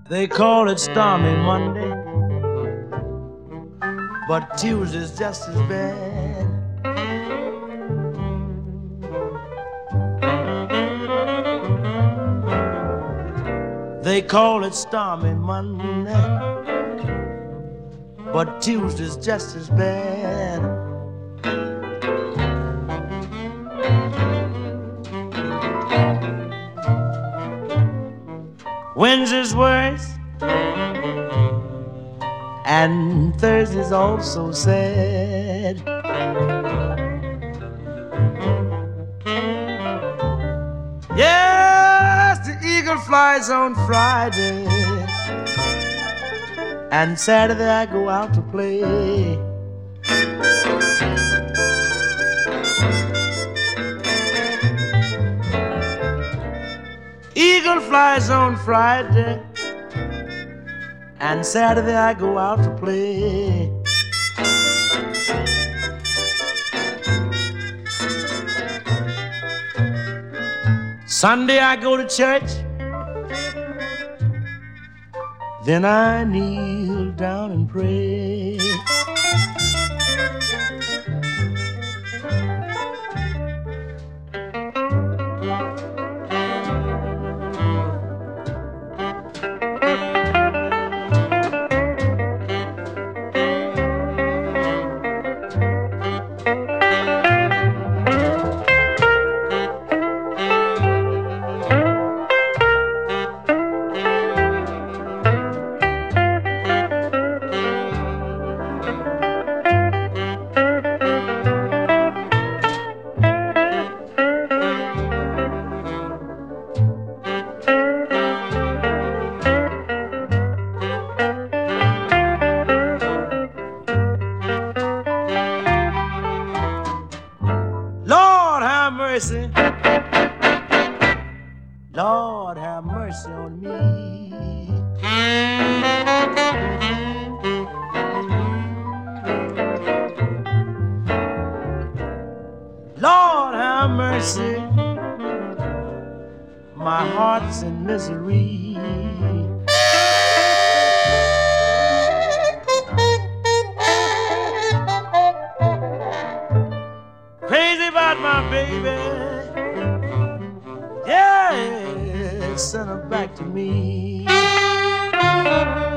They call it stormy Monday, but Tuesday's just as bad. They call it stormy Monday, but Tuesday's just as bad. Wednesday's worse, and Thursday's also sad. Yes, the eagle flies on Friday, and Saturday I go out to play. Eagle flies on Friday, and Saturday I go out to play. Sunday I go to church, then I kneel down and pray. Lord, have mercy on me. Lord, have mercy. My heart's in misery. Crazy about my baby. Yeah, send her back to me.